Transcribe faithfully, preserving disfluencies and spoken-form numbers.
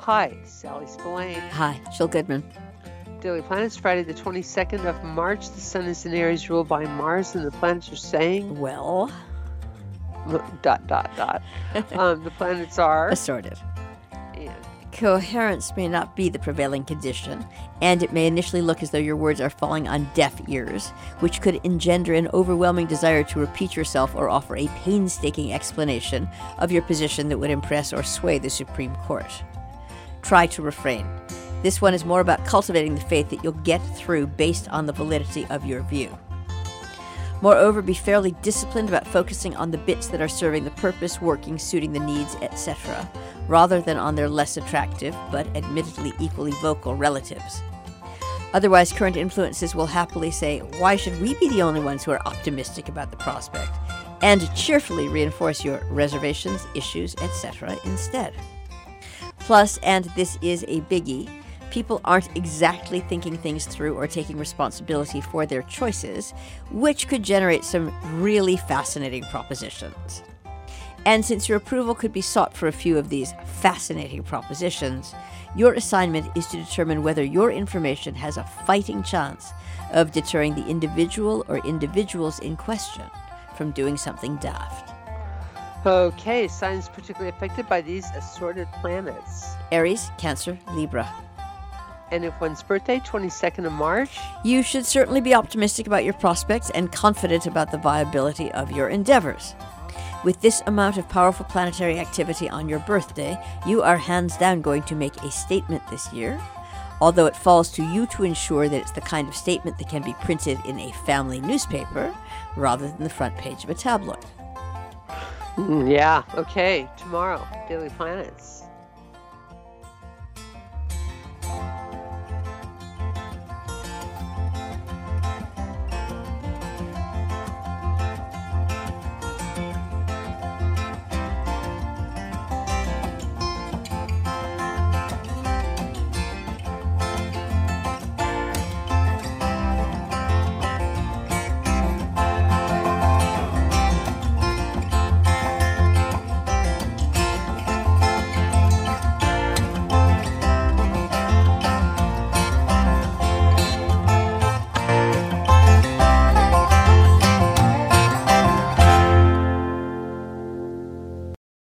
Hi, Sally Spillane. Hi, Jill Goodman. Daily Planets, Friday the twenty-second of March. The sun is in Aries, ruled by Mars, and the planets are saying... Well... Dot, dot, dot. um, the planets are... Assorted. And... Coherence may not be the prevailing condition, and it may initially look as though your words are falling on deaf ears, which could engender an overwhelming desire to repeat yourself or offer a painstaking explanation of your position that would impress or sway the Supreme Court. Try to refrain. This one is more about cultivating the faith that you'll get through based on the validity of your view. Moreover, be fairly disciplined about focusing on the bits that are serving the purpose, working, suiting the needs, et cetera, rather than on their less attractive, but admittedly equally vocal relatives. Otherwise, current influences will happily say, why should we be the only ones who are optimistic about the prospect, and cheerfully reinforce your reservations, issues, et cetera instead. Plus, and this is a biggie, people aren't exactly thinking things through or taking responsibility for their choices, which could generate some really fascinating propositions. And since your approval could be sought for a few of these fascinating propositions, your assignment is to determine whether your information has a fighting chance of deterring the individual or individuals in question from doing something daft. Okay, signs particularly affected by these assorted planets. Aries, Cancer, Libra. And if one's birthday, twenty-second of March? You should certainly be optimistic about your prospects and confident about the viability of your endeavors. With this amount of powerful planetary activity on your birthday, you are hands down going to make a statement this year, although it falls to you to ensure that it's the kind of statement that can be printed in a family newspaper rather than the front page of a tabloid. Mm, yeah, okay. Tomorrow, Daily Planets.